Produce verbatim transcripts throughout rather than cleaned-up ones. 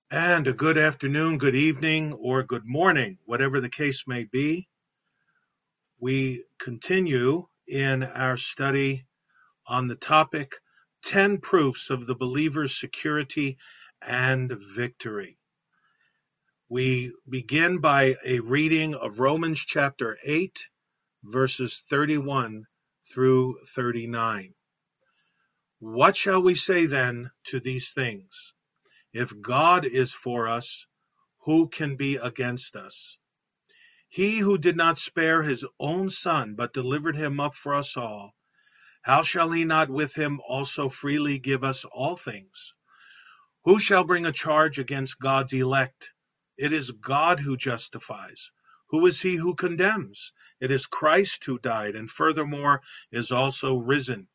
And a good afternoon, good evening, or good morning, whatever the case may be. We continue in our study on the topic ten Proofs of the Believer's Security and Victory. We begin by a reading of Romans chapter eight, verses thirty-one through thirty-nine. What shall we say then to these things? If God is for us, who can be against us? He who did not spare his own son, but delivered him up for us all, how shall he not with him also freely give us all things? Who shall bring a charge against God's elect? It is God who justifies. Who is he who condemns? It is Christ who died, and furthermore is also risen,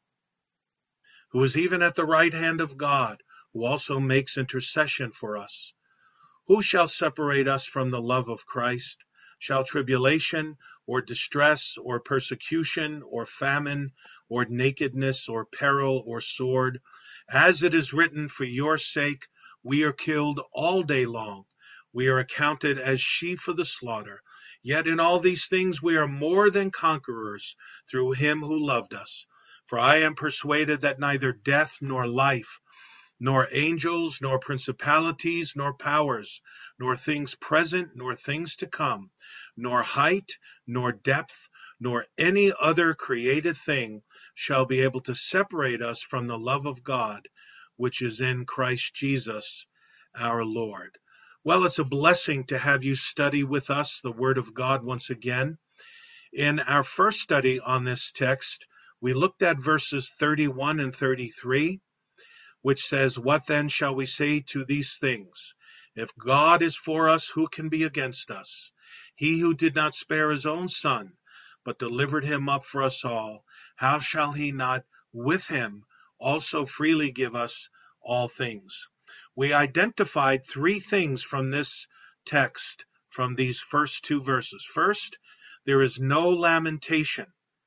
who is even at the right hand of God, who also makes intercession for us. Who shall separate us from the love of Christ? Shall tribulation, or distress, or persecution, or famine, or nakedness, or peril, or sword? As it is written, for your sake we are killed all day long. We are accounted as sheep for the slaughter. Yet in all these things we are more than conquerors through him who loved us. For I am persuaded that neither death nor life, nor angels, nor principalities, nor powers, nor things present, nor things to come, nor height, nor depth, nor any other created thing shall be able to separate us from the love of God, which is in Christ Jesus our Lord. Well, it's a blessing to have you study with us the Word of God once again. In our first study on this text, we looked at verses thirty-one and thirty-three, which says, what then shall we say to these things? If God is for us, who can be against us? He who did not spare his own son, but delivered him up for us all, how shall he not with him also freely give us all things? We identified three things from this text, from these first two verses. First, there is no lamentation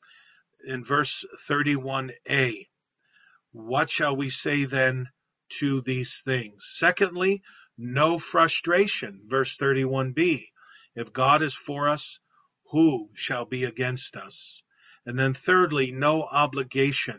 in verse thirty-one a. What shall we say then to these things? Secondly, no frustration, verse thirty-one b. If God is for us, who shall be against us? And then thirdly, no obligation.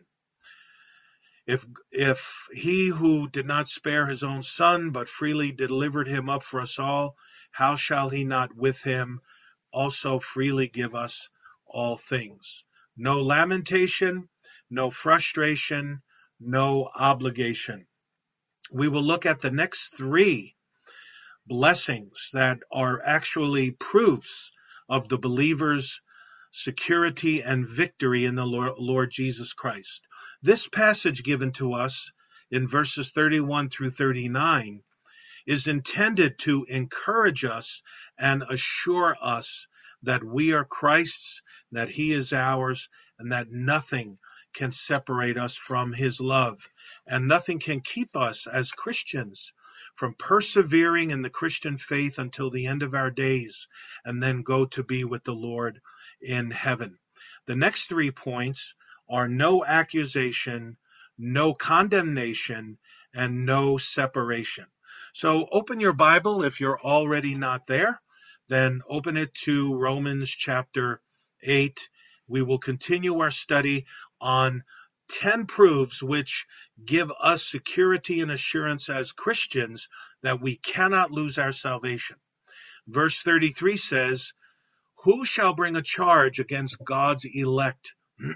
If, if he who did not spare his own son, but freely delivered him up for us all, how shall he not with him also freely give us all things? No lamentation, no frustration, no obligation. We will look at the next three blessings that are actually proofs of the believer's security and victory in the Lord Jesus Christ. This passage given to us in verses thirty-one through thirty-nine is intended to encourage us and assure us that we are Christ's, that he is ours, and that nothing can separate us from his love. And nothing can keep us as Christians from persevering in the Christian faith until the end of our days, and then go to be with the Lord in heaven. The next three points are no accusation, no condemnation, and no separation. So open your Bible if you're already not there. Then open it to Romans chapter eight. We will continue our study on ten proofs which give us security and assurance as Christians that we cannot lose our salvation. Verse thirty-three says, who shall bring a charge against God's elect?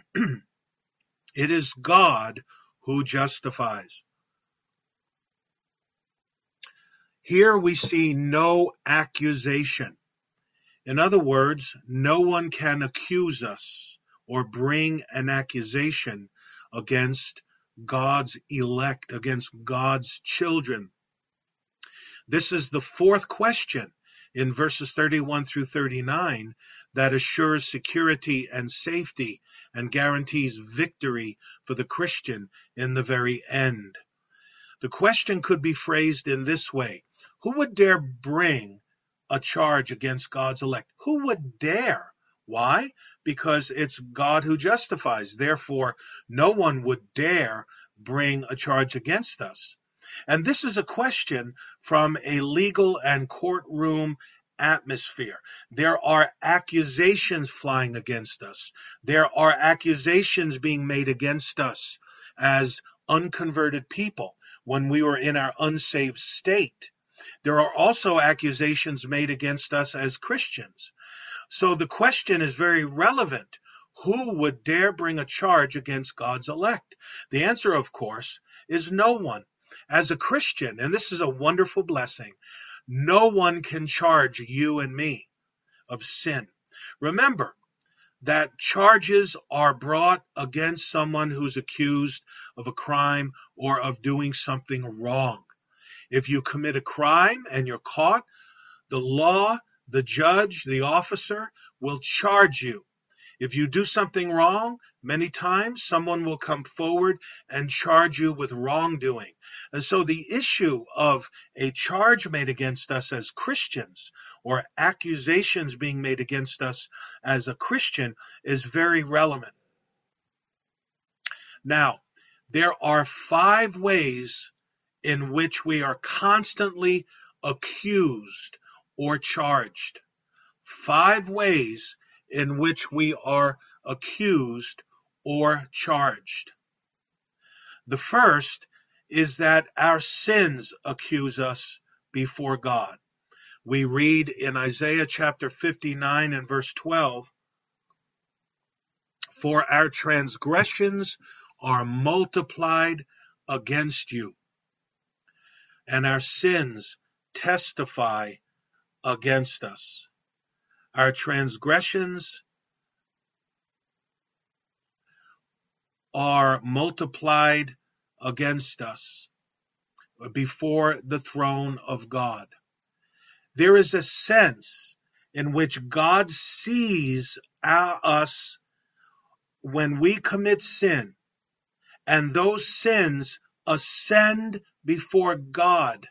It is God who justifies. Here we see no accusation. In other words, no one can accuse us or bring an accusation against God's elect, against God's children. This is the fourth question in verses thirty-one through thirty-nine that assures security and safety and guarantees victory for the Christian in the very end. The question could be phrased in this way: who would dare bring a charge against God's elect? Who would dare? Why? Because it's God who justifies. Therefore, no one would dare bring a charge against us. And this is a question from a legal and courtroom atmosphere. There are accusations flying against us. There are accusations being made against us as unconverted people when we were in our unsaved state. There are also accusations made against us as Christians. So the question is very relevant. Who would dare bring a charge against God's elect? The answer, of course, is no one. As a Christian, and this is a wonderful blessing, no one can charge you and me of sin. Remember that charges are brought against someone who's accused of a crime or of doing something wrong. If you commit a crime and you're caught, the law, the judge, the officer will charge you. If you do something wrong, many times someone will come forward and charge you with wrongdoing. And so the issue of a charge made against us as Christians, or accusations being made against us as a Christian, is very relevant. Now, there are five ways in which we are constantly accused or charged. Five ways in which we are accused or charged. The first is that our sins accuse us before God. We read in Isaiah chapter fifty-nine and verse twelve, "For our transgressions are multiplied against you, and our sins testify against us." Our transgressions are multiplied against us before the throne of God. There is a sense in which God sees our, us when we commit sin, and those sins ascend before God.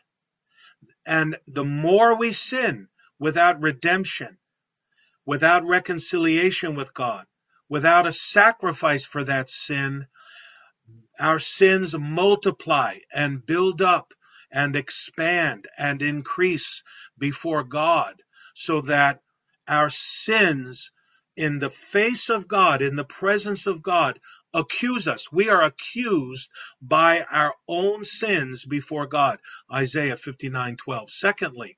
And the more we sin without redemption, without reconciliation with God, without a sacrifice for that sin, our sins multiply and build up and expand and increase before God, so that our sins in the face of God, in the presence of God, accuse us. We are accused by our own sins before God. Isaiah fifty-nine twelve. Secondly,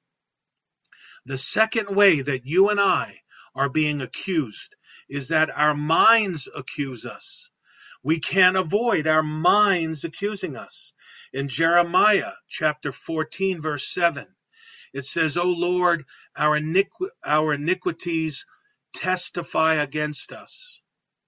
the second way that you and I are being accused is that our minds accuse us. We can't avoid our minds accusing us. In Jeremiah chapter fourteen, verse seven, it says, "O Lord, our, iniqu- our iniquities testify against us."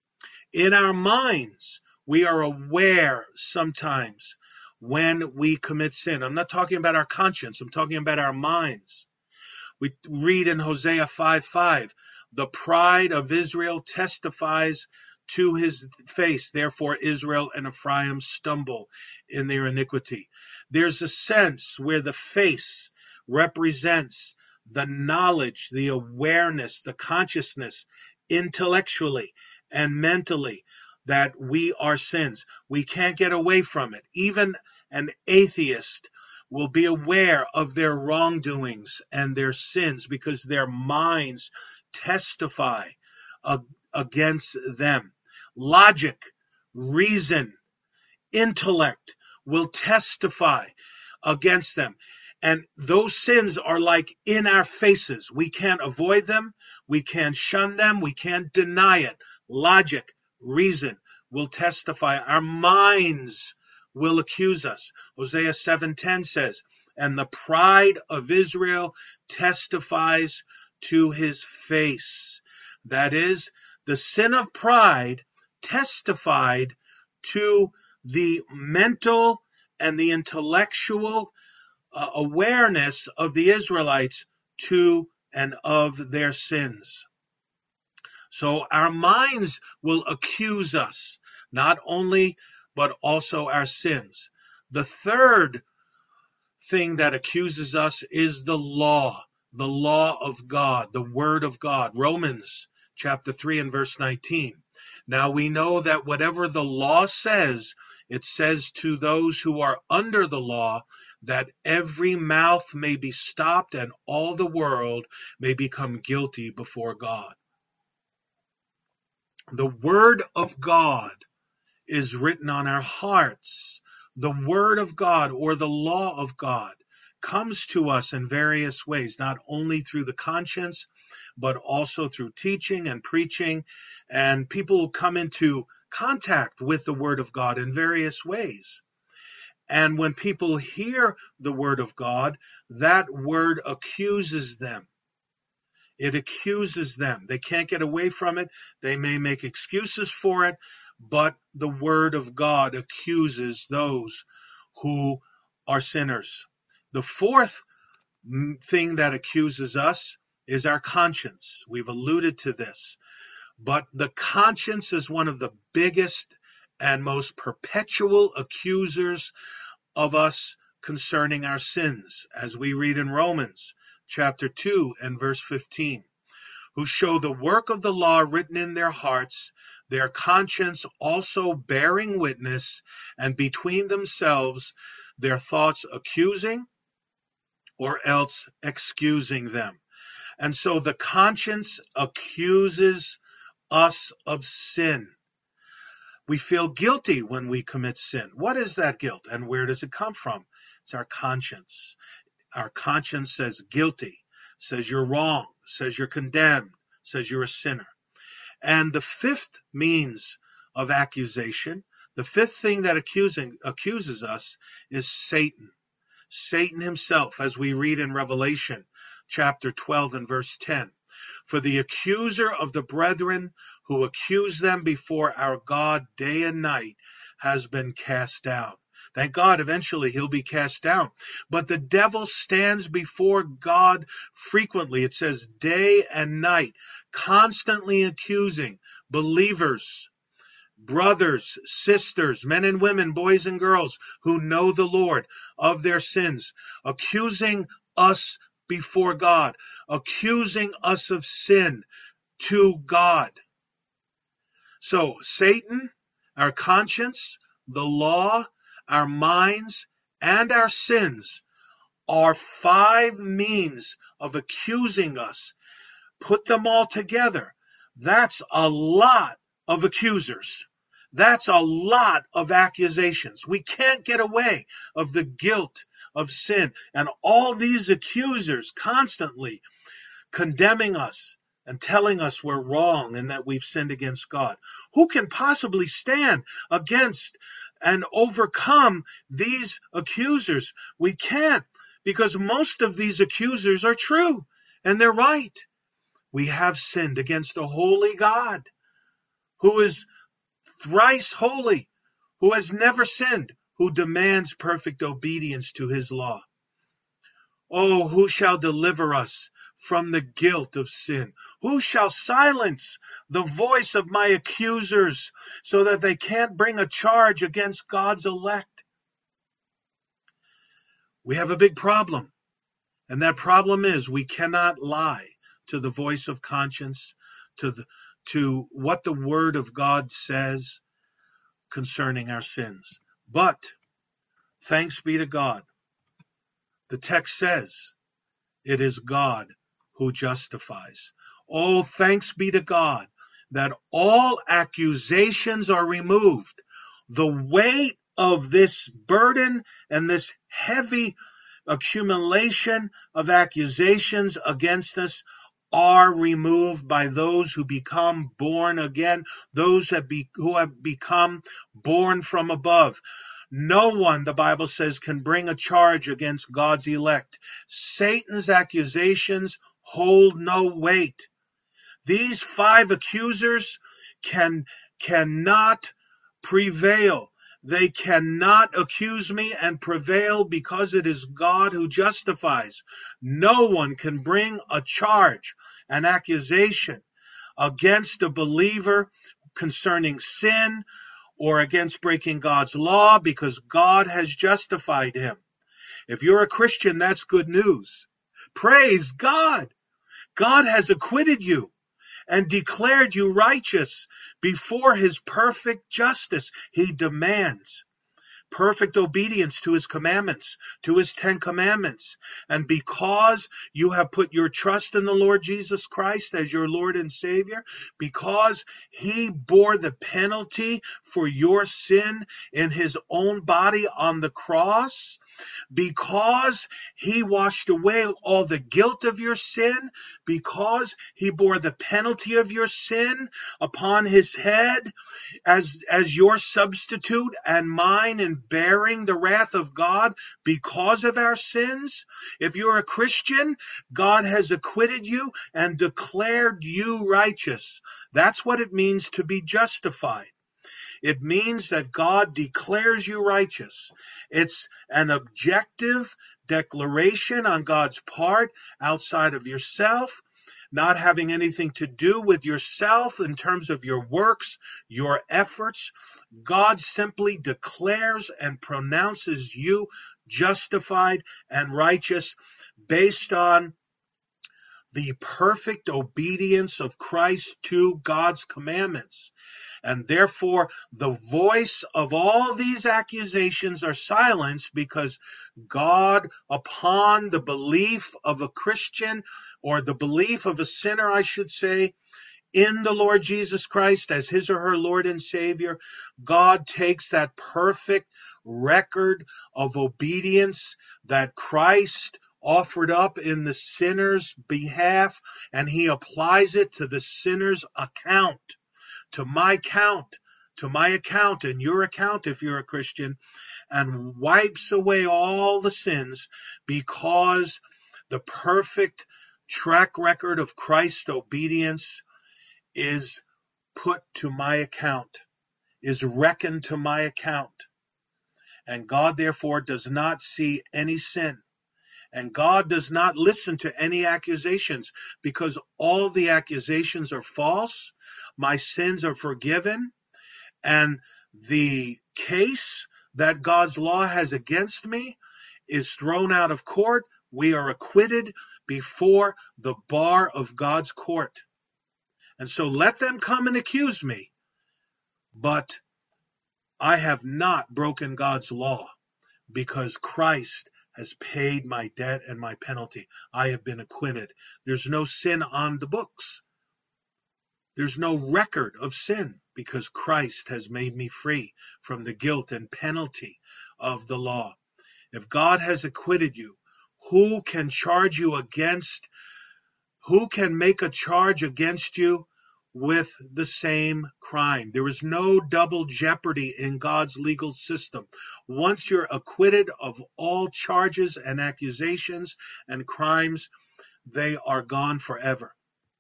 In our minds, we are aware sometimes when we commit sin. I'm not talking about our conscience. I'm talking about our minds. We read in Hosea five five, "The pride of Israel testifies to his face. Therefore Israel and Ephraim stumble in their iniquity." There's a sense where the face represents the knowledge, the awareness, the consciousness, intellectually and mentally, that we are sins. We can't get away from it. Even an atheist will be aware of their wrongdoings and their sins because their minds testify uh, against them. Logic, reason, intellect will testify against them. And those sins are like in our faces. We can't avoid them. We can't shun them. We can't deny it. Logic, reason will testify. Our minds will accuse us. Hosea seven ten says, "And the pride of Israel testifies to his face." That is, the sin of pride testified to the mental and the intellectual uh, awareness of the Israelites to and of their sins. So our minds will accuse us, not only, but also our sins. The third thing that accuses us is the law, the law of God, the word of God. Romans chapter three and verse nineteen. Now we know that whatever the law says It says to those who are under the law that every mouth may be stopped and all the world may become guilty before God. The word of God is written on our hearts. The word of God, or the law of God, comes to us in various ways, not only through the conscience, but also through teaching and preaching. And people come into contact with the word of God in various ways. And when people hear the word of God, that word accuses them. It accuses them. They can't get away from it. They may make excuses for it, but the word of God accuses those who are sinners. The fourth thing that accuses us is our conscience. We've alluded to this, but the conscience is one of the biggest and most perpetual accusers of us concerning our sins, as we read in Romans chapter two and verse fifteen. Who show the work of the law written in their hearts, their conscience also bearing witness, and between themselves their thoughts accusing or else excusing them. And so the conscience accuses us of sin. We feel guilty when we commit sin. What is that guilt, and where does it come from? It's our conscience. Our conscience says guilty, says you're wrong, says you're condemned, says you're a sinner. And the fifth means of accusation, the fifth thing that accusing, accuses us is Satan. Satan himself, as we read in Revelation chapter twelve and verse ten. For the accuser of the brethren who accuse them before our God day and night has been cast down. Thank God, eventually he'll be cast down. But the devil stands before God frequently. It says day and night, constantly accusing believers, brothers, sisters, men and women, boys and girls who know the Lord of their sins, accusing us before God, accusing us of sin to God. So Satan, our conscience, the law, our minds, and our sins are five means of accusing us. Put them all together. That's a lot of accusers. That's a lot of accusations. We can't get away of the guilt of sin. And all these accusers constantly condemning us and telling us we're wrong and that we've sinned against God. Who can possibly stand against and overcome these accusers? We can't, because most of these accusers are true and they're right. We have sinned against a holy God who is thrice holy, who has never sinned, who demands perfect obedience to his law. Oh, who shall deliver us from the guilt of sin? Who shall silence the voice of my accusers so that they can't bring a charge against God's elect? We have a big problem, and that problem is we cannot lie to the voice of conscience, to the, to what the Word of God says concerning our sins. But thanks be to God. The text says it is God who justifies. Oh, thanks be to God that all accusations are removed. The weight of this burden and this heavy accumulation of accusations against us are removed by those who become born again, those that be, who have become born from above. No one, the Bible says, can bring a charge against God's elect. Satan's accusations hold no weight. These five accusers can cannot prevail. They cannot accuse me and prevail because it is God who justifies. No one can bring a charge, an accusation against a believer concerning sin or against breaking God's law because God has justified him. If you're a Christian, that's good news. Praise God. God has acquitted you and declared you righteous before his perfect justice. He demands perfect obedience to his commandments, to his Ten Commandments. And because you have put your trust in the Lord Jesus Christ as your Lord and Savior, because he bore the penalty for your sin in his own body on the cross, because he washed away all the guilt of your sin, because he bore the penalty of your sin upon his head as, as your substitute and mine in bearing the wrath of God because of our sins. If you're a Christian, God has acquitted you and declared you righteous. That's what it means to be justified. It means that God declares you righteous. It's an objective declaration on God's part outside of yourself, not having anything to do with yourself in terms of your works, your efforts. God simply declares and pronounces you justified and righteous based on the perfect obedience of Christ to God's commandments. And therefore, the voice of all these accusations are silenced because God, upon the belief of a Christian, or the belief of a sinner, I should say, in the Lord Jesus Christ as his or her Lord and Savior, God takes that perfect record of obedience that Christ offered up in the sinner's behalf, and he applies it to the sinner's account. To my count, to my account and your account if you're a Christian, and wipes away all the sins because the perfect track record of Christ's obedience is put to my account, is reckoned to my account. And God therefore does not see any sin. And God does not listen to any accusations because all the accusations are false. My sins are forgiven. And the case that God's law has against me is thrown out of court. We are acquitted before the bar of God's court. And so let them come and accuse me. But I have not broken God's law because Christ has paid my debt and my penalty. I have been acquitted. There's no sin on the books. There's no record of sin because Christ has made me free from the guilt and penalty of the law. If God has acquitted you, who can charge you against, who can make a charge against you with the same crime? There is no double jeopardy in God's legal system. Once you're acquitted of all charges and accusations and crimes, they are gone forever.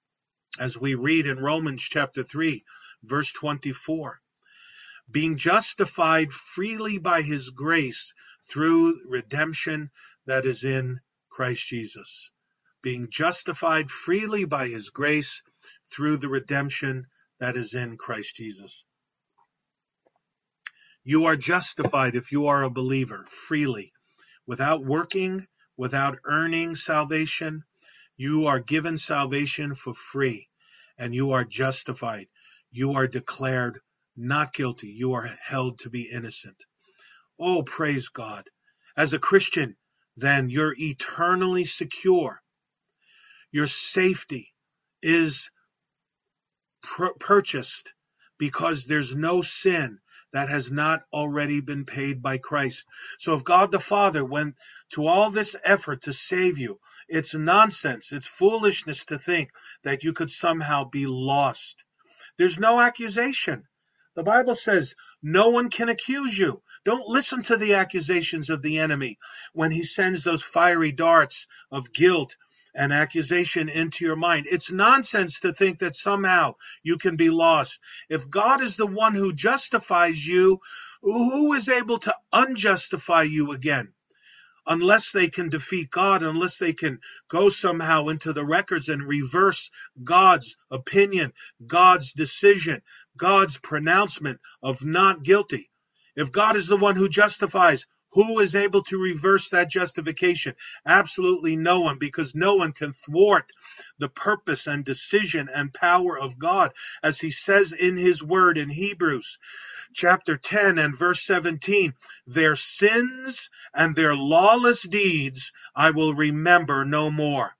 As we read in Romans chapter three, verse twenty-four, being justified freely by his grace through redemption that is in Christ Jesus. Being justified freely by his grace through the redemption that is in Christ Jesus. You are justified if you are a believer freely, without working, without earning salvation. You are given salvation for free, and you are justified. You are declared not guilty. You are held to be innocent. Oh, praise God. As a Christian, then you're eternally secure. Your safety is pur- purchased because there's no sin that has not already been paid by Christ. So if God the Father went to all this effort to save you, it's nonsense. It's foolishness to think that you could somehow be lost. There's no accusation. The Bible says no one can accuse you. Don't listen to the accusations of the enemy when he sends those fiery darts of guilt and accusation into your mind. It's nonsense to think that somehow you can be lost. If God is the one who justifies you, who is able to unjustify you again? Unless they can defeat God, unless they can go somehow into the records and reverse God's opinion, God's decision, God's pronouncement of not guilty. If God is the one who justifies, Who is able to reverse that justification? Absolutely no one, because no one can thwart the purpose and decision and power of God, as he says in his word in Hebrews chapter ten and verse seventeen, their sins and their lawless deeds I will remember no more.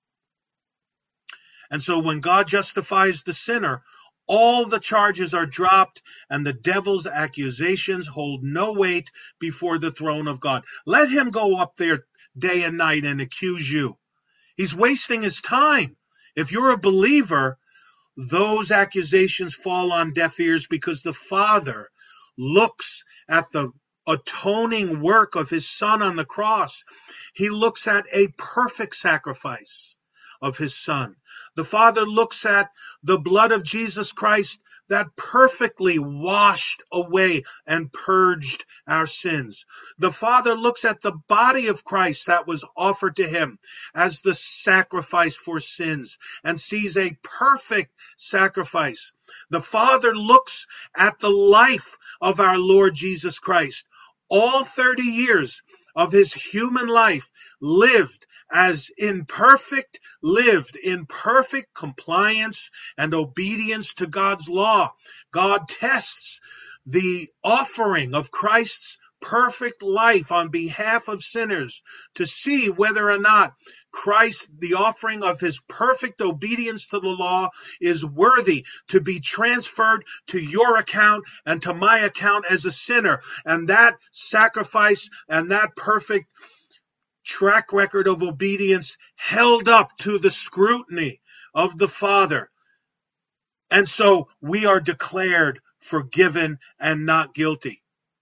And so when God justifies the sinner, all the charges are dropped and the devil's accusations hold no weight before the throne of God. Let him go up there day and night and accuse you. He's wasting his time. If you're a believer, those accusations fall on deaf ears, because the Father looks at the atoning work of his Son on the cross. He looks at a perfect sacrifice of his Son. The Father looks at the blood of Jesus Christ that perfectly washed away and purged our sins. The Father looks at the body of Christ that was offered to him as the sacrifice for sins and sees a perfect sacrifice. The Father looks at the life of our Lord Jesus Christ. All thirty years of his human life lived as in perfect, lived in perfect compliance and obedience to God's law. God tests the offering of Christ's perfect life on behalf of sinners to see whether or not Christ, the offering of his perfect obedience to the law, is worthy to be transferred to your account and to my account as a sinner. And that sacrifice and that perfect track record of obedience held up to the scrutiny of the Father. And so we are declared forgiven and not guilty.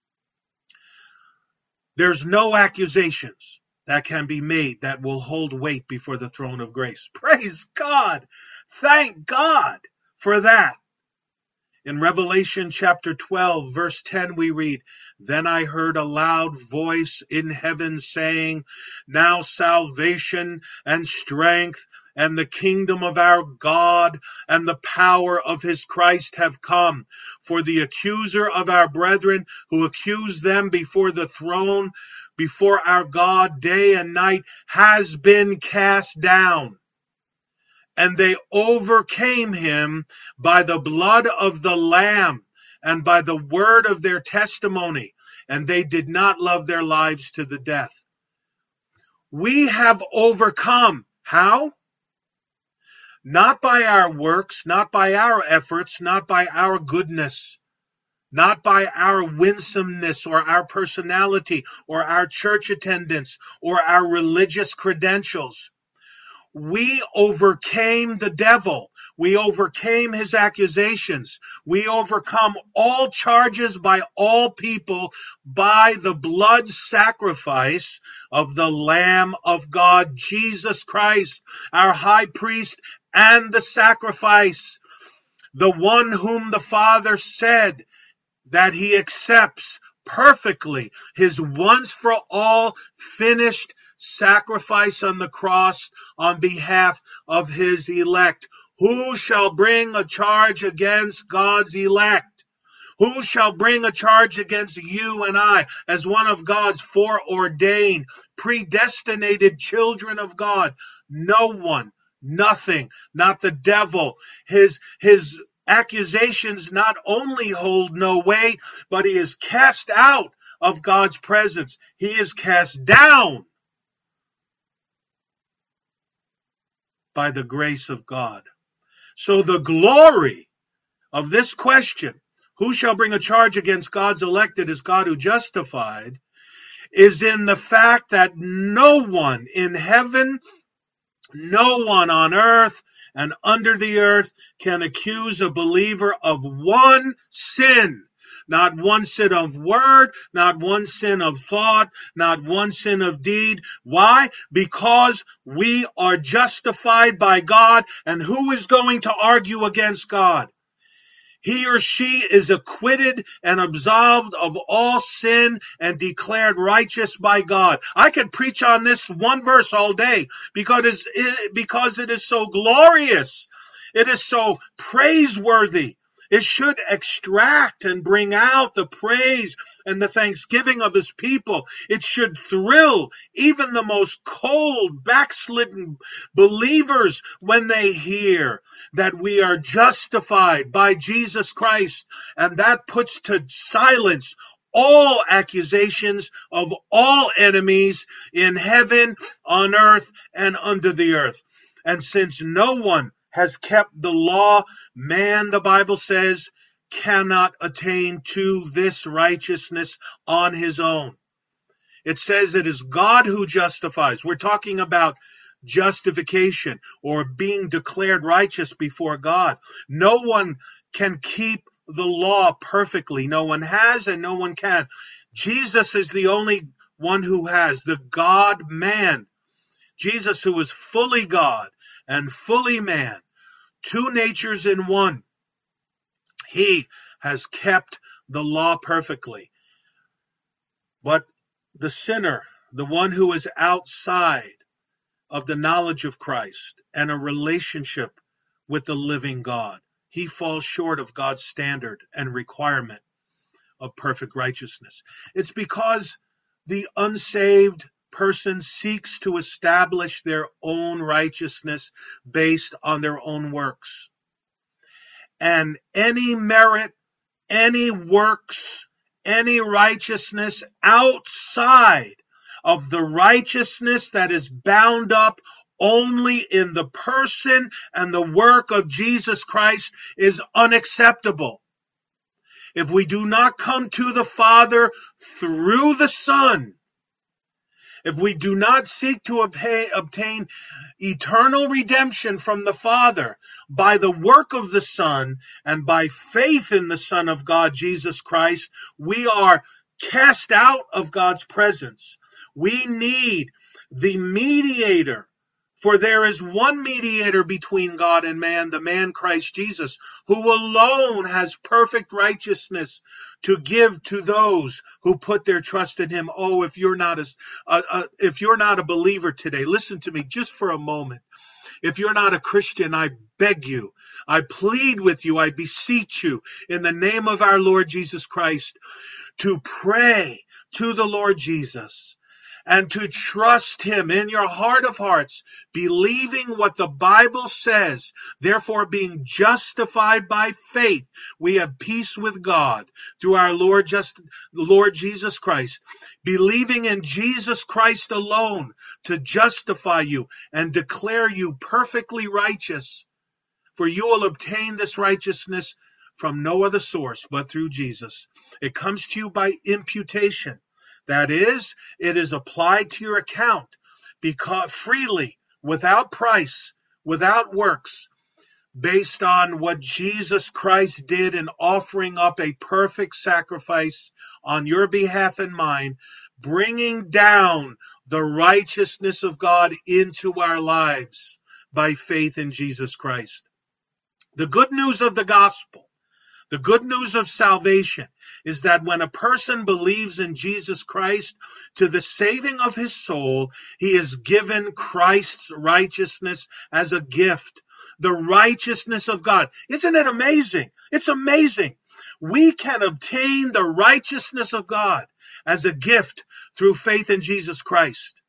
There's no accusations that can be made that will hold weight before the throne of grace. Praise God. Thank God for that. In Revelation chapter twelve, verse ten, we read, "Then I heard a loud voice in heaven saying, now salvation and strength and the kingdom of our God and the power of his Christ have come. For the accuser of our brethren, who accused them before the throne, before our God day and night, has been cast down. And they overcame him by the blood of the Lamb and by the word of their testimony, and they did not love their lives to the death." We have overcome. How? Not by our works, not by our efforts, not by our goodness, not by our winsomeness or our personality or our church attendance or our religious credentials. We overcame the devil. We overcame his accusations. We overcome all charges by all people by the blood sacrifice of the Lamb of God, Jesus Christ, our high priest and the sacrifice, the one whom the Father said that he accepts perfectly his once for all finished sacrifice on the cross on behalf of his elect. Who shall bring a charge against God's elect? Who shall bring a charge against you and I as one of God's foreordained, predestinated children of God? No one, nothing, not the devil. His, his accusations not only hold no weight, but he is cast out of God's presence. He is cast down by the grace of God. So the glory of this question, who shall bring a charge against God's elected as God who justified, is in the fact that no one in heaven, no one on earth and under the earth can accuse a believer of one sin. Not one sin of word, not one sin of thought, not one sin of deed. Why? Because we are justified by God, and who is going to argue against God? He or she is acquitted and absolved of all sin and declared righteous by God. I could preach on this one verse all day because it's, because it is so glorious. It is so praiseworthy. It should extract and bring out the praise and the thanksgiving of his people. It should thrill even the most cold, backslidden believers when they hear that we are justified by Jesus Christ, and that puts to silence all accusations of all enemies in heaven, on earth, and under the earth. And since no one has kept the law, man, the Bible says, cannot attain to this righteousness on his own. It says it is God who justifies. We're talking about justification or being declared righteous before God. No one can keep the law perfectly. No one has and no one can. Jesus is the only one who has, the God-man. Jesus, who is fully God and fully man, two natures in one. He has kept the law perfectly. But the sinner, the one who is outside of the knowledge of Christ and a relationship with the living God, he falls short of God's standard and requirement of perfect righteousness. It's because the unsaved person seeks to establish their own righteousness based on their own works. And any merit, any works, any righteousness outside of the righteousness that is bound up only in the person and the work of Jesus Christ is unacceptable. If we do not come to the Father through the Son, if we do not seek to obtain eternal redemption from the Father by the work of the Son and by faith in the Son of God, Jesus Christ, we are cast out of God's presence. We need the mediator, for there is one mediator between God and man, the man Christ Jesus, who alone has perfect righteousness to give to those who put their trust in him. Oh, if you're not a, uh, uh, if you're not a believer today, listen to me just for a moment. If you're not a Christian, I beg you, I plead with you, I beseech you in the name of our Lord Jesus Christ to pray to the Lord Jesus and to trust him in your heart of hearts, believing what the Bible says. Therefore, being justified by faith, we have peace with God through our Lord, just, Lord Jesus Christ. Believing in Jesus Christ alone to justify you and declare you perfectly righteous. For you will obtain this righteousness from no other source but through Jesus. It comes to you by imputation. That is, it is applied to your account because freely, without price, without works, based on what Jesus Christ did in offering up a perfect sacrifice on your behalf and mine, bringing down the righteousness of God into our lives by faith in Jesus Christ. The good news of the gospel, the good news of salvation, is that when a person believes in Jesus Christ to the saving of his soul, he is given Christ's righteousness as a gift, the righteousness of God. Isn't it amazing? It's amazing. We can obtain the righteousness of God as a gift through faith in Jesus Christ.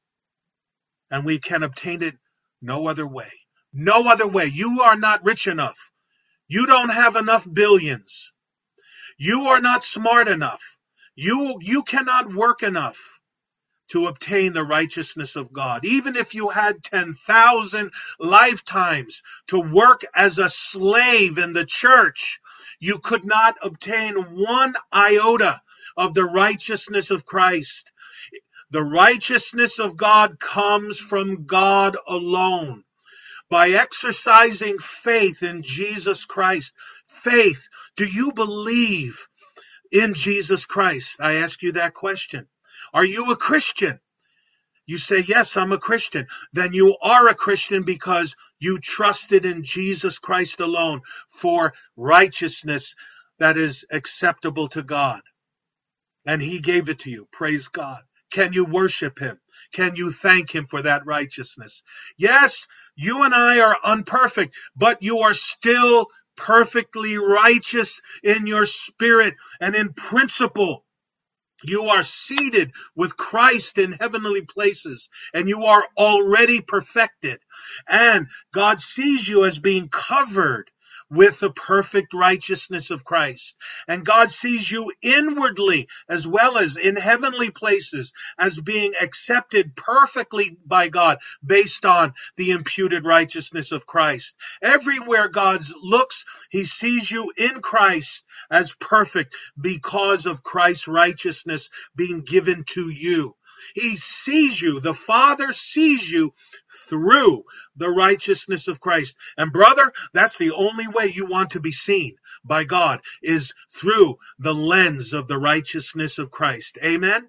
And we can obtain it no other way. No other way. You are not rich enough. You don't have enough billions. You are not smart enough. You, you cannot work enough to obtain the righteousness of God. Even if you had ten thousand lifetimes to work as a slave in the church, you could not obtain one iota of the righteousness of Christ. The righteousness of God comes from God alone. By exercising faith in Jesus Christ. Faith. Do you believe in Jesus Christ? I ask you that question. Are you a Christian? You say, yes, I'm a Christian. Then you are a Christian because you trusted in Jesus Christ alone for righteousness that is acceptable to God. And he gave it to you. Praise God. Can you worship him? Can you thank him for that righteousness? Yes, you and I are imperfect, but you are still perfectly righteous in your spirit and in principle. You are seated with Christ in heavenly places, and you are already perfected. And God sees you as being covered with the perfect righteousness of Christ. And God sees you inwardly as well as in heavenly places as being accepted perfectly by God based on the imputed righteousness of Christ. Everywhere God looks, he sees you in Christ as perfect because of Christ's righteousness being given to you. He sees you. The Father sees you through the righteousness of Christ. And brother, that's the only way you want to be seen by God, is through the lens of the righteousness of Christ. Amen?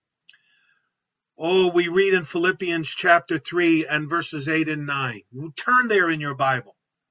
Oh, we read in Philippians chapter three and verses eight and nine. Turn there in your Bible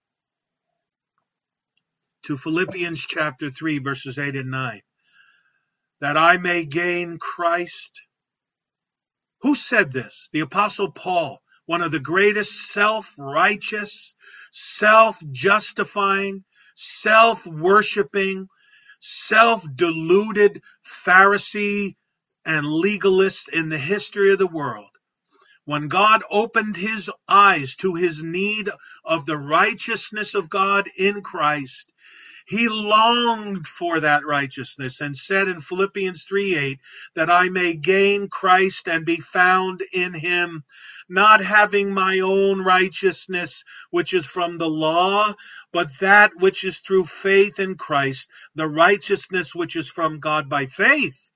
to Philippians chapter three, verses eight and nine. That I may gain Christ. Who said this? The Apostle Paul, one of the greatest self-righteous, self-justifying, self-worshiping, self-deluded Pharisee and legalist in the history of the world. When God opened his eyes to his need of the righteousness of God in Christ, he longed for that righteousness and said in Philippians three eight, that I may gain Christ and be found in him, not having my own righteousness, which is from the law, but that which is through faith in Christ, the righteousness which is from God by faith.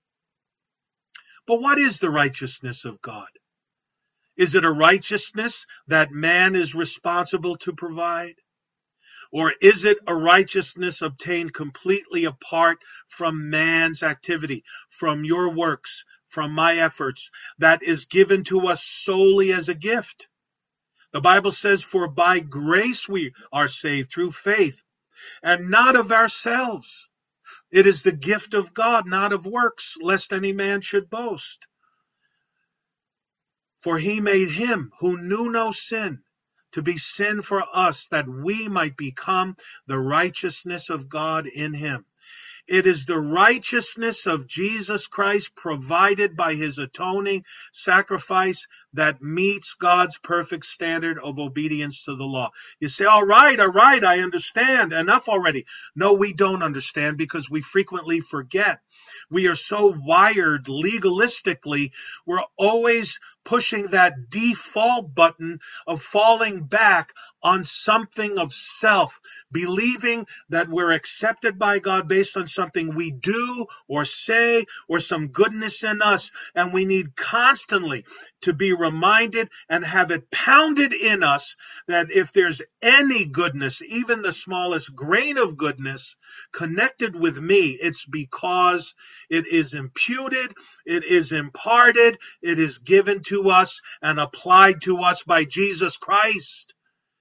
But what is the righteousness of God? Is it a righteousness that man is responsible to provide? Or is it a righteousness obtained completely apart from man's activity, from your works, from my efforts, that is given to us solely as a gift? The Bible says, for by grace we are saved through faith, and not of ourselves. It is the gift of God, not of works, lest any man should boast. For he made him who knew no sin to be sin for us, that we might become the righteousness of God in him. It is the righteousness of Jesus Christ provided by his atoning sacrifice that meets God's perfect standard of obedience to the law. You say, all right, all right, I understand. Enough already. No, we don't understand because we frequently forget. We are so wired legalistically, we're always pushing that default button of falling back on something of self, believing that we're accepted by God based on something we do or say or some goodness in us. And we need constantly to be reminded and have it pounded in us that if there's any goodness, even the smallest grain of goodness connected with me, it's because it is imputed, it is imparted, it is given to us and applied to us by Jesus Christ.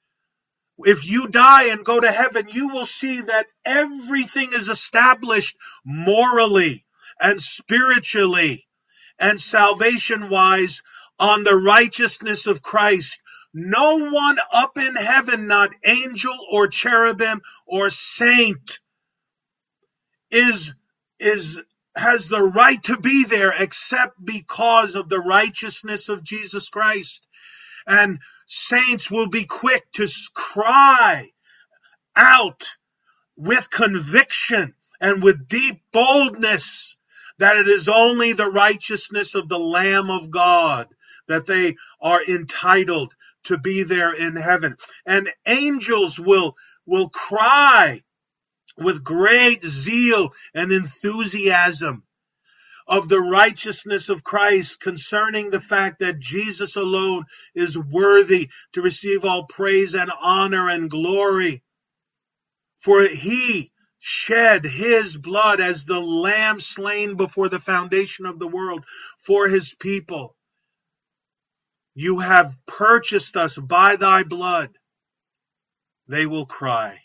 If you die and go to heaven, you will see that everything is established morally and spiritually and salvation-wise on the righteousness of Christ. No one up in heaven, not angel or cherubim or saint, is, is, has the right to be there except because of the righteousness of Jesus Christ. And saints will be quick to cry out with conviction and with deep boldness that it is only the righteousness of the Lamb of God that they are entitled to be there in heaven. And angels will, will cry with great zeal and enthusiasm of the righteousness of Christ concerning the fact that Jesus alone is worthy to receive all praise and honor and glory. For he shed his blood as the lamb slain before the foundation of the world for his people. You have purchased us by thy blood. They will cry.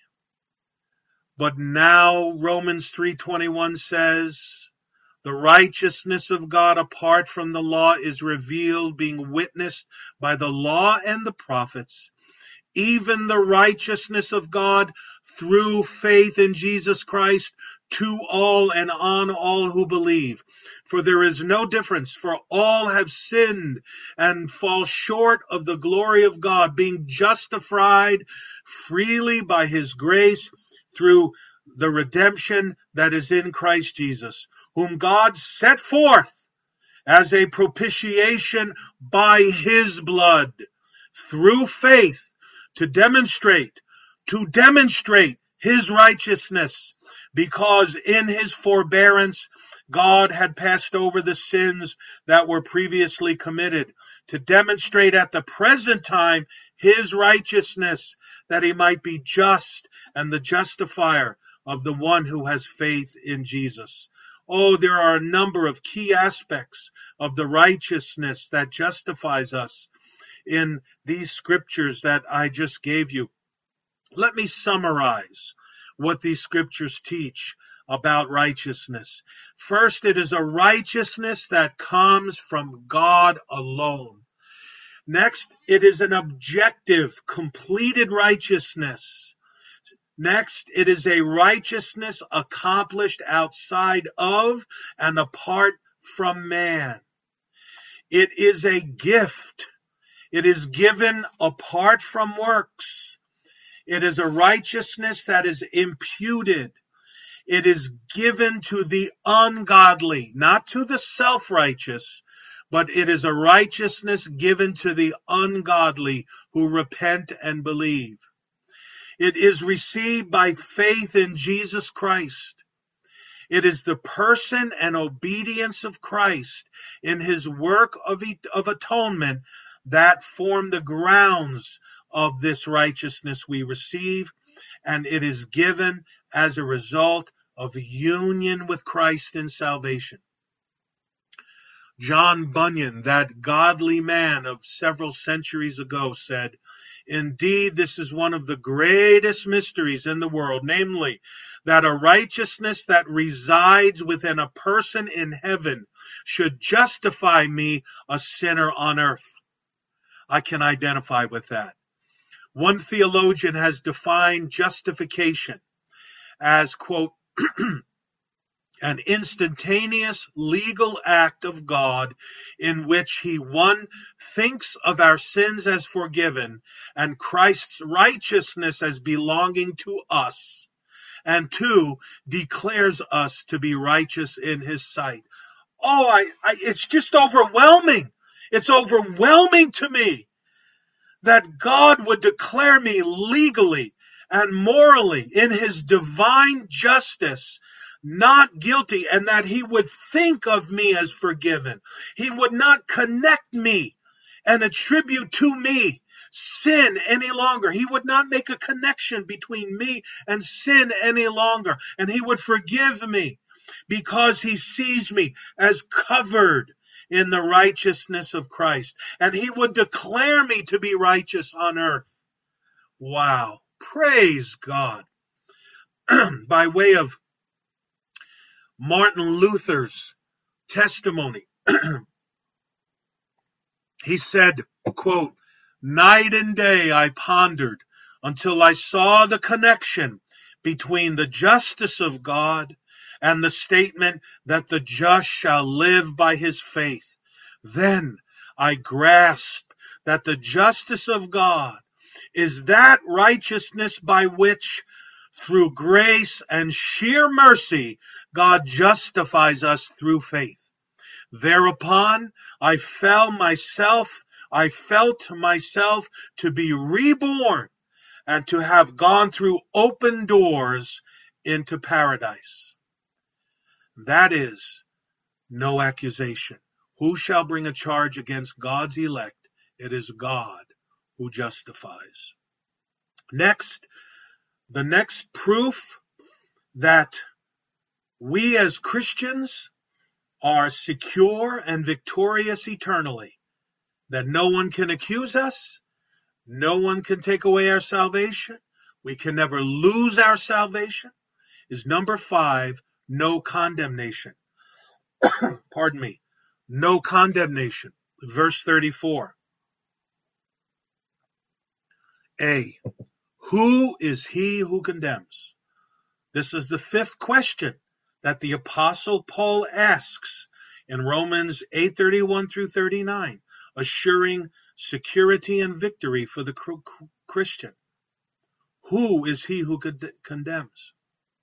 But now Romans three twenty-one says, the righteousness of God apart from the law is revealed, being witnessed by the law and the prophets, even the righteousness of God through faith in Jesus Christ to all and on all who believe. For there is no difference, for all have sinned and fall short of the glory of God, being justified freely by his grace through the redemption that is in Christ Jesus, whom God set forth as a propitiation by his blood, through faith, to demonstrate, to demonstrate his righteousness, because in his forbearance God had passed over the sins that were previously committed, to demonstrate at the present time his righteousness, that he might be just and the justifier of the one who has faith in Jesus. Oh, there are a number of key aspects of the righteousness that justifies us in these scriptures that I just gave you. Let me summarize what these scriptures teach about righteousness. First, it is a righteousness that comes from God alone. Next, it is an objective, completed righteousness. Next, it is a righteousness accomplished outside of and apart from man. It is a gift. It is given apart from works. It is a righteousness that is imputed. It is given to the ungodly, not to the self-righteous, but it is a righteousness given to the ungodly who repent and believe. It is received by faith in Jesus Christ. It is the person and obedience of Christ in his work of, of atonement that form the grounds of this righteousness we receive, and it is given as a result of union with Christ in salvation. John Bunyan, that godly man of several centuries ago, said, "Indeed, this is one of the greatest mysteries in the world, namely, that a righteousness that resides within a person in heaven should justify me, a sinner on earth." I can identify with that. One theologian has defined justification as, quote, an instantaneous legal act of God in which he, one, thinks of our sins as forgiven and Christ's righteousness as belonging to us, and two, declares us to be righteous in his sight. Oh, I, I it's just overwhelming. It's overwhelming to me that God would declare me legally and morally in his divine justice not guilty, and that he would think of me as forgiven. He would not connect me and attribute to me sin any longer. He would not make a connection between me and sin any longer, and he would forgive me because he sees me as covered in the righteousness of Christ, and he would declare me to be righteous on earth. Wow. Praise God. By way of Martin Luther's testimony, he said, quote, "Night and day I pondered until I saw the connection between the justice of God and the statement that the just shall live by his faith. Then I grasped that the justice of God is that righteousness by which, through grace and sheer mercy, God justifies us through faith. Thereupon I felt myself, I felt myself to be reborn and to have gone through open doors into paradise." That is no accusation. Who shall bring a charge against God's elect? It is God who justifies. Next, the next proof that we as Christians are secure and victorious eternally, that no one can accuse us, no one can take away our salvation, we can never lose our salvation, is number five, no condemnation. Pardon me. No condemnation. Verse thirty-four. A. Who is he who condemns? This is the fifth question that the Apostle Paul asks in Romans eight thirty-one through thirty-nine, assuring security and victory for the Christian. Who is he who condemns?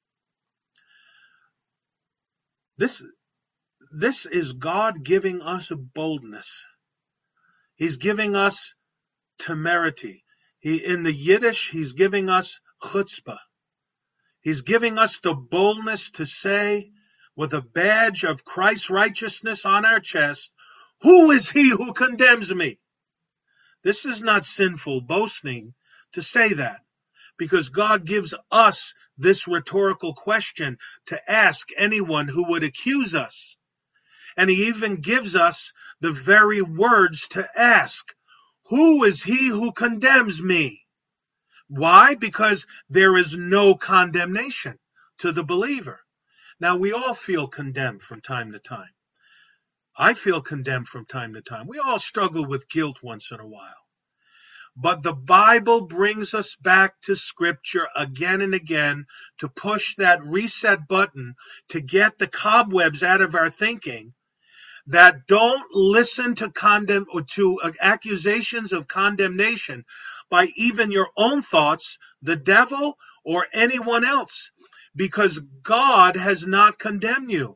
This, this is God giving us a boldness. He's giving us temerity. He, in the Yiddish, he's giving us chutzpah. He's giving us the boldness to say, with a badge of Christ's righteousness on our chest, who is he who condemns me? This is not sinful boasting to say that, because God gives us this rhetorical question to ask anyone who would accuse us. And he even gives us the very words to ask, who is he who condemns me? Why? Because there is no condemnation to the believer. Now, we all feel condemned from time to time. I feel condemned from time to time. We all struggle with guilt once in a while. But the Bible brings us back to Scripture again and again to push that reset button to get the cobwebs out of our thinking, that don't listen to condemn or to accusations of condemnation by even your own thoughts, the devil, or anyone else, because God has not condemned you.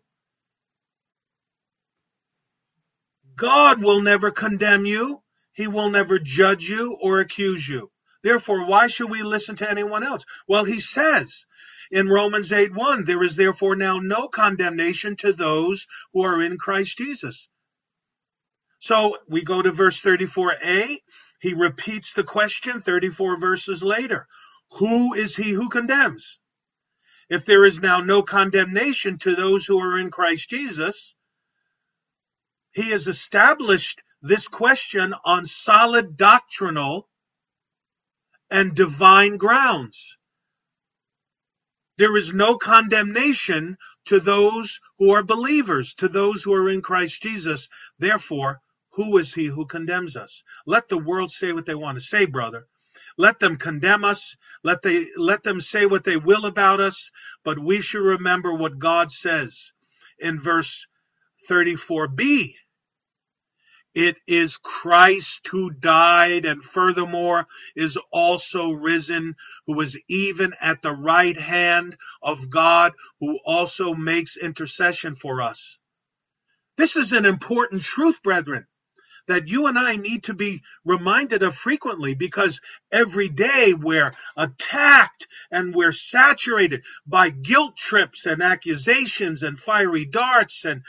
God will never condemn you. He will never judge you or accuse you. Therefore, why should we listen to anyone else? Well, he says in Romans eight one, there is therefore now no condemnation to those who are in Christ Jesus. So we go to verse thirty-four a. He repeats the question thirty-four verses later. Who is he who condemns? If there is now no condemnation to those who are in Christ Jesus, he has established this question on solid doctrinal and divine grounds. There is no condemnation to those who are believers, to those who are in Christ Jesus. Therefore, who is he who condemns us? Let the world say what they want to say, brother. Let them condemn us. Let they let them say what they will about us. But we should remember what God says in verse thirty-four b. It is Christ who died and furthermore is also risen, who is even at the right hand of God, who also makes intercession for us. This is an important truth, brethren, that you and I need to be reminded of frequently, because every day we're attacked and we're saturated by guilt trips and accusations and fiery darts, and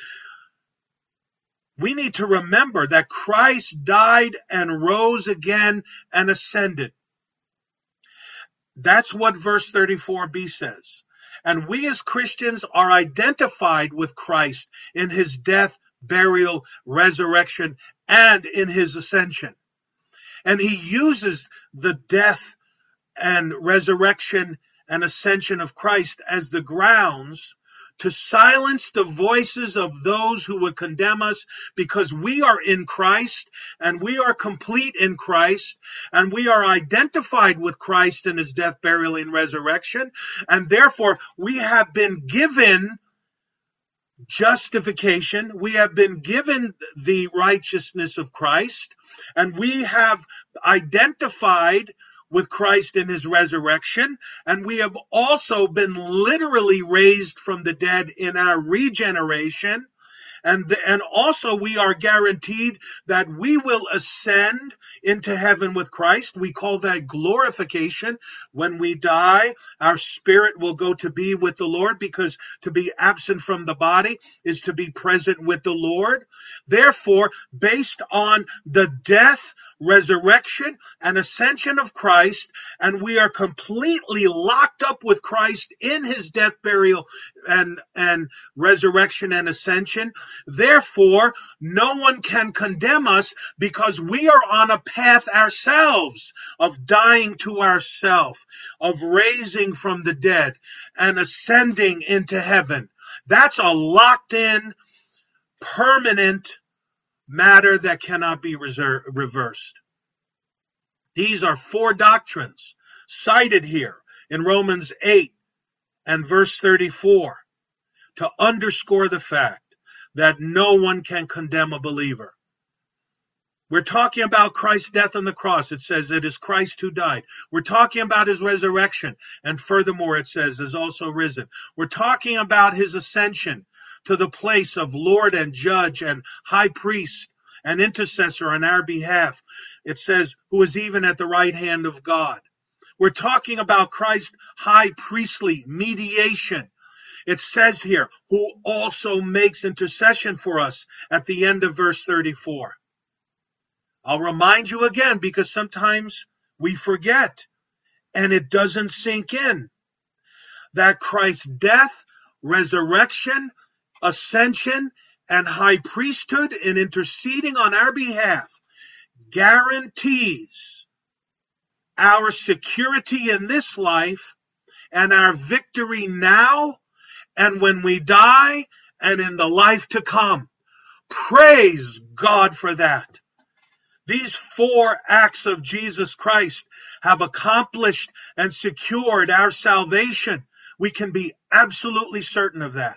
we need to remember that Christ died and rose again and ascended. That's what verse thirty-four b says. And we as Christians are identified with Christ in his death, burial, resurrection, and in his ascension. And he uses the death and resurrection and ascension of Christ as the grounds to silence the voices of those who would condemn us, because we are in Christ and we are complete in Christ and we are identified with Christ in his death, burial, and resurrection. And therefore we have been given justification. We have been given the righteousness of Christ, and we have identified with Christ in his resurrection, and we have also been literally raised from the dead in our regeneration. And, the, and also we are guaranteed that we will ascend into heaven with Christ. We call that glorification. When we die, our spirit will go to be with the Lord, because to be absent from the body is to be present with the Lord. Therefore, based on the death, resurrection, and ascension of Christ, and we are completely locked up with Christ in his death, burial, and, and resurrection and ascension. Therefore, no one can condemn us, because we are on a path ourselves of dying to ourselves, of raising from the dead and ascending into heaven. That's a locked in, permanent matter that cannot be reserved, reversed. These are four doctrines cited here in Romans eight and verse thirty-four to underscore the fact that no one can condemn a believer. We're talking about Christ's death on the cross. It says it is Christ who died. We're talking about his resurrection. And furthermore, it says is also risen. We're talking about his ascension to the place of Lord and Judge and High Priest and intercessor on our behalf. It says, who is even at the right hand of God. We're talking about Christ's high priestly mediation. It says here, who also makes intercession for us at the end of verse thirty-four. I'll remind you again because sometimes we forget and it doesn't sink in that Christ's death, resurrection, ascension, and high priesthood in interceding on our behalf guarantees our security in this life and our victory now and when we die and in the life to come. Praise God for that. These four acts of Jesus Christ have accomplished and secured our salvation. We can be absolutely certain of that.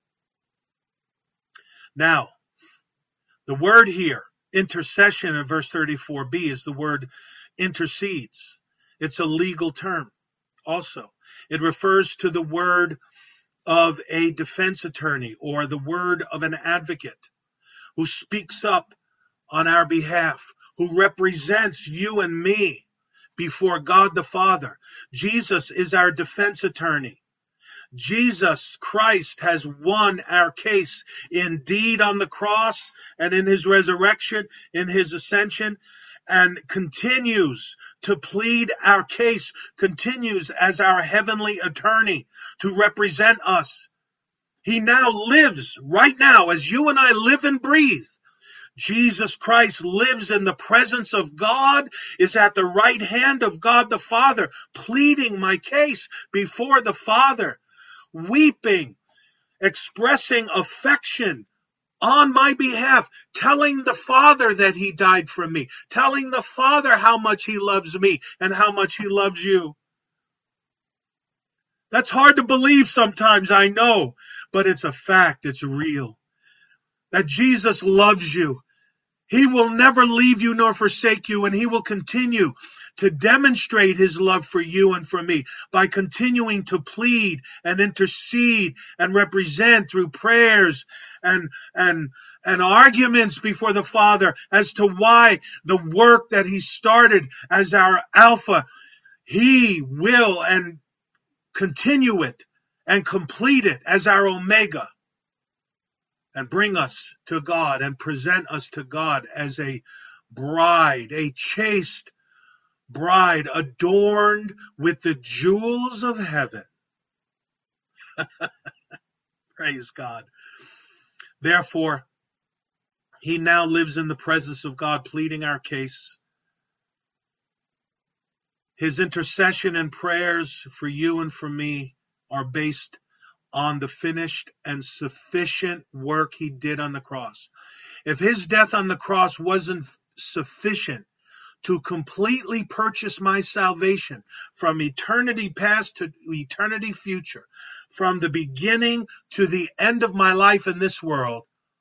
Now, the word here, intercession in verse thirty-four b, is the word intercedes. It's a legal term also. It refers to the word of a defense attorney or the word of an advocate who speaks up on our behalf, who represents you and me before God the Father. Jesus is our defense attorney. Jesus Christ has won our case indeed on the cross and in his resurrection, in his ascension, and continues to plead our case, continues as our heavenly attorney to represent us. He now lives right now as you and I live and breathe. Jesus Christ lives in the presence of God, is at the right hand of God the Father, pleading my case before the Father, weeping, expressing affection on my behalf, telling the Father that he died for me, telling the Father how much he loves me and how much he loves you. That's hard to believe sometimes, I know, but it's a fact, it's real. That Jesus loves you. He will never leave you nor forsake you, and he will continue to demonstrate his love for you and for me by continuing to plead and intercede and represent through prayers and, and, and arguments before the Father as to why the work that he started as our Alpha, he will and continue it and complete it as our Omega. And bring us to God and present us to God as a bride, a chaste bride adorned with the jewels of heaven. Praise God. Therefore, he now lives in the presence of God, pleading our case. His intercession and prayers for you and for me are based on the finished and sufficient work he did on the cross. If his death on the cross wasn't sufficient to completely purchase my salvation from eternity past to eternity future, from the beginning to the end of my life in this world,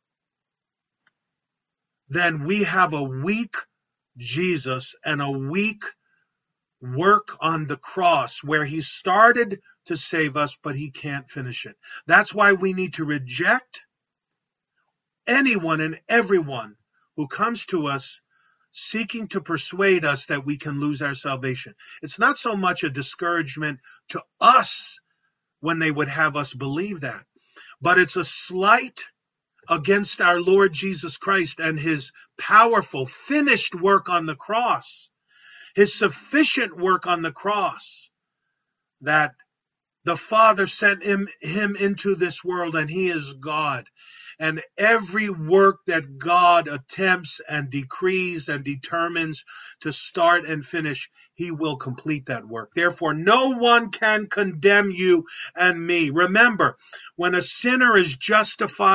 then we have a weak Jesus and a weak work on the cross where he started to save us, but he can't finish it. That's why we need to reject anyone and everyone who comes to us seeking to persuade us that we can lose our salvation. It's not so much a discouragement to us when they would have us believe that, but it's a slight against our Lord Jesus Christ and his powerful, finished work on the cross, his sufficient work on the cross, that the Father sent him, him into this world, and he is God. And every work that God attempts and decrees and determines to start and finish, he will complete that work. Therefore, no one can condemn you and me. Remember, when a sinner is justified,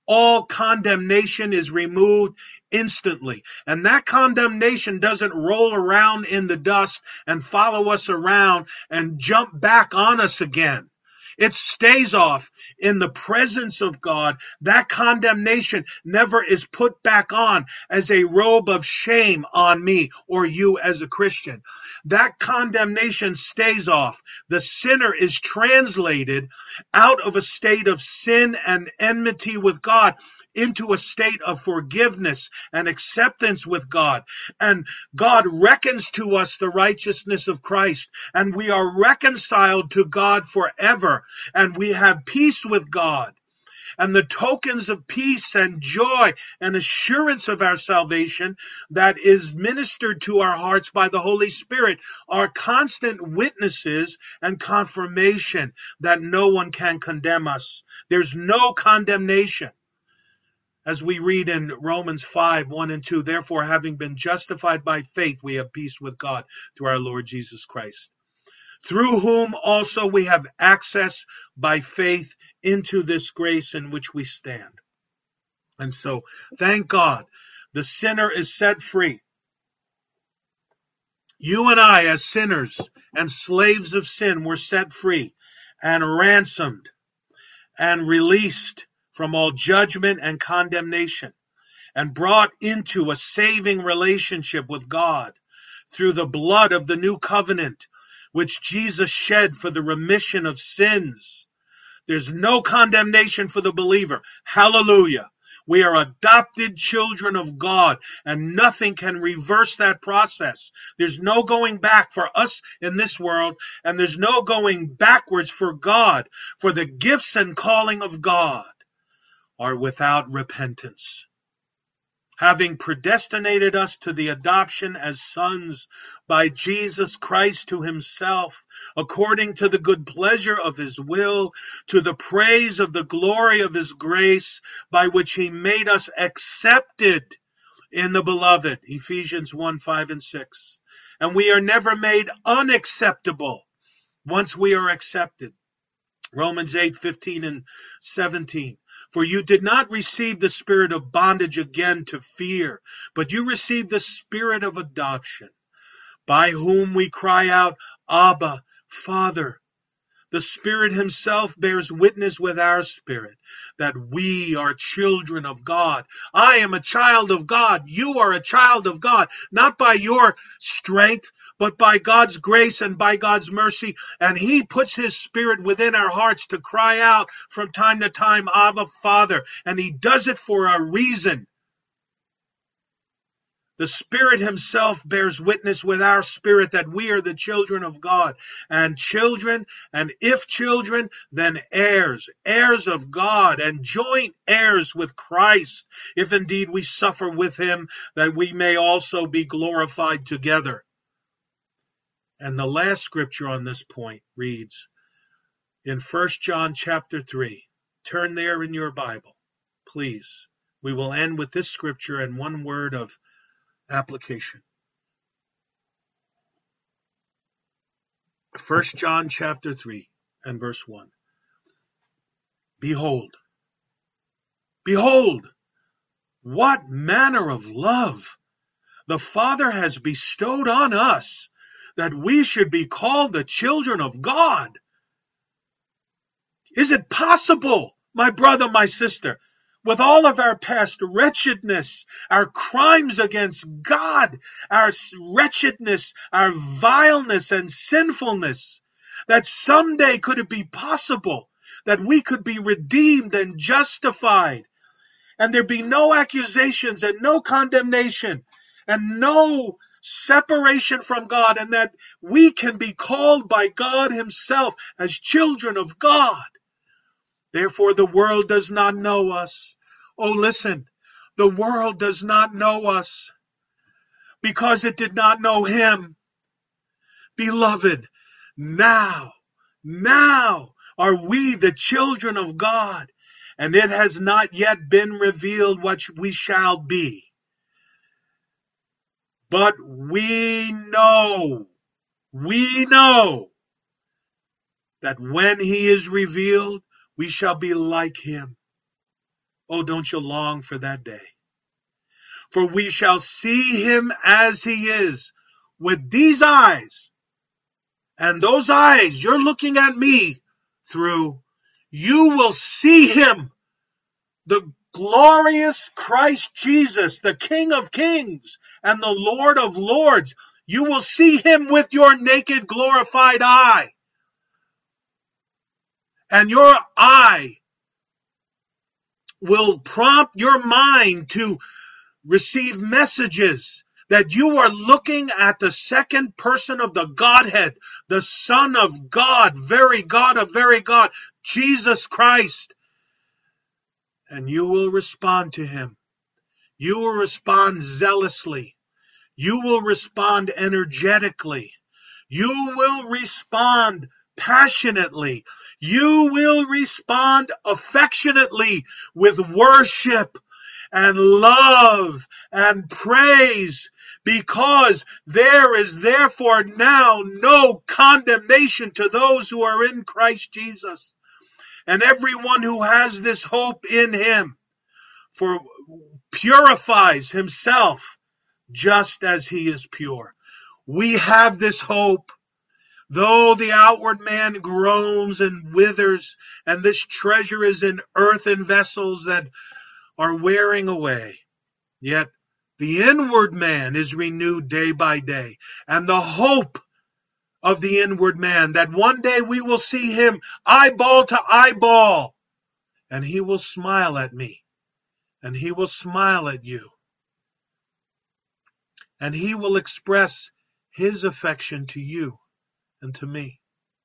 all condemnation is removed instantly. And that condemnation doesn't roll around in the dust and follow us around and jump back on us again. It stays off in the presence of God. That condemnation never is put back on as a robe of shame on me or you as a Christian. That condemnation stays off. The sinner is translated out of a state of sin and enmity with God into a state of forgiveness and acceptance with God. And God reckons to us the righteousness of Christ, and we are reconciled to God forever, and we have peace with God. And the tokens of peace and joy and assurance of our salvation that is ministered to our hearts by the Holy Spirit are constant witnesses and confirmation that no one can condemn us. There's no condemnation. As we read in Romans five, one and two, therefore, having been justified by faith, we have peace with God through our Lord Jesus Christ, through whom also we have access by faith into this grace in which we stand. And so, thank God, the sinner is set free. You and I, as sinners and slaves of sin, were set free and ransomed and released from all judgment and condemnation, and brought into a saving relationship with God through the blood of the new covenant, which Jesus shed for the remission of sins. There's no condemnation for the believer. Hallelujah. We are adopted children of God, and nothing can reverse that process. There's no going back for us in this world, and there's no going backwards for God, for the gifts and calling of God are without repentance. Having predestinated us to the adoption as sons by Jesus Christ to himself, according to the good pleasure of his will, to the praise of the glory of his grace, by which he made us accepted in the beloved, Ephesians one, five, and six. And we are never made unacceptable once we are accepted, Romans eight, fifteen, and seventeen. For you did not receive the spirit of bondage again to fear, but you received the spirit of adoption, by whom we cry out, Abba, Father. The Spirit himself bears witness with our spirit that we are children of God. I am a child of God. You are a child of God, not by your strength, but by God's grace and by God's mercy. And he puts his spirit within our hearts to cry out from time to time, Abba, Father. And he does it for a reason. The Spirit himself bears witness with our spirit that we are the children of God. And children, and if children, then heirs, heirs of God, and joint heirs with Christ, if indeed we suffer with him, that we may also be glorified together. And the last scripture on this point reads in First John chapter three. Turn there in your Bible, please. We will end with this scripture and one word of application. First John chapter three and verse one. Behold, behold, what manner of love the Father has bestowed on us, that we should be called the children of God. Is it possible, my brother, my sister, with all of our past wretchedness, our crimes against God, our wretchedness, our vileness and sinfulness, that someday could it be possible that we could be redeemed and justified, and there be no accusations and no condemnation and no separation from God, and that we can be called by God himself as children of God? Therefore, the world does not know us. Oh, listen, the world does not know us because it did not know him. Beloved, now, now are we the children of God, and it has not yet been revealed what we shall be. But we know, we know that when he is revealed, we shall be like him, Oh, don't you long for that day? For we shall see him as he is, with these eyes, and those eyes you're looking at me through, you will see him, the glorious Christ Jesus, the King of Kings and the Lord of Lords. You will see him with your naked, glorified eye. And your eye will prompt your mind to receive messages that you are looking at the second person of the Godhead, the Son of God, very God of very God, Jesus Christ. And you will respond to him. You will respond zealously. You will respond energetically. You will respond passionately. You will respond affectionately with worship and love and praise, because there is therefore now no condemnation to those who are in Christ Jesus. And everyone who has this hope in him for purifies himself just as he is pure. We have this hope. Though the outward man groans and withers, and this treasure is in earthen vessels that are wearing away, yet the inward man is renewed day by day. And the hope of the inward man, that one day we will see him eyeball to eyeball, and he will smile at me, and he will smile at you, and he will express his affection to you and to me.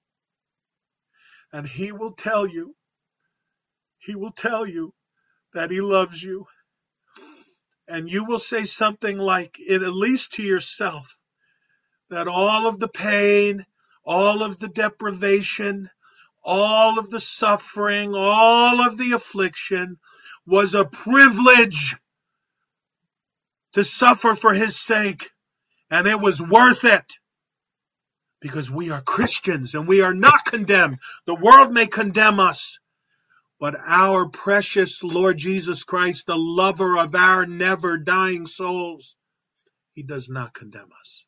And he will tell you, he will tell you that he loves you. And you will say something like it, at least to yourself, that all of the pain, all of the deprivation, all of the suffering, all of the affliction was a privilege to suffer for his sake. And it was worth it. Because we are Christians and we are not condemned. The world may condemn us, but our precious Lord Jesus Christ, the lover of our never dying souls, he does not condemn us.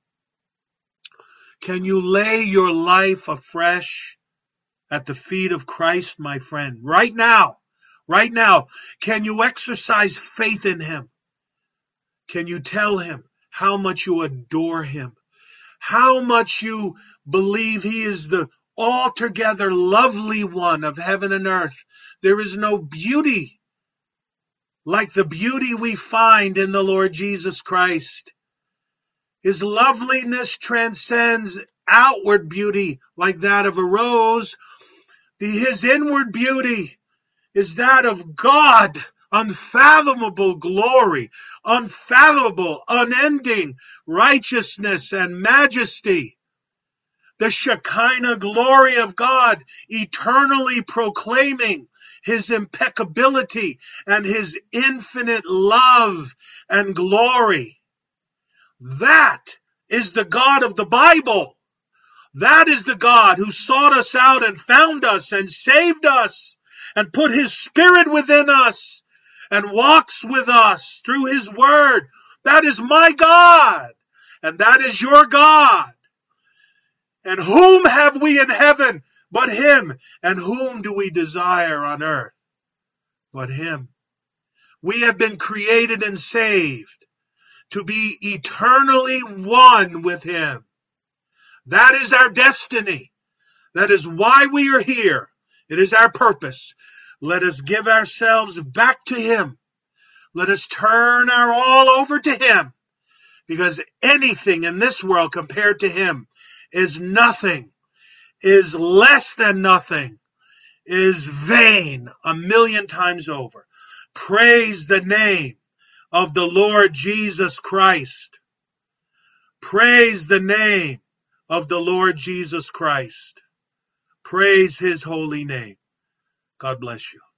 Can you lay your life afresh at the feet of Christ, my friend? Right now, right now, can you exercise faith in him? Can you tell him how much you adore him? How much you believe he is the altogether lovely one of heaven and earth. There is no beauty like the beauty we find in the Lord Jesus Christ. His loveliness transcends outward beauty like that of a rose. His inward beauty is that of God. Unfathomable glory, unfathomable, unending righteousness and majesty. The Shekinah glory of God, eternally proclaiming his impeccability and his infinite love and glory. That is the God of the Bible. That is the God who sought us out and found us and saved us and put his Spirit within us and walks with us through his word. That is my God, and that is your God. And whom have we in heaven but him? And whom do we desire on earth but him? We have been created and saved to be eternally one with him. That is our destiny. That is why we are here. It is our purpose. Let us give ourselves back to him. Let us turn our all over to him, because anything in this world compared to him is nothing, is less than nothing, is vain a million times over. Praise the name of the Lord Jesus Christ. Praise the name of the Lord Jesus Christ. Praise his holy name. God bless you.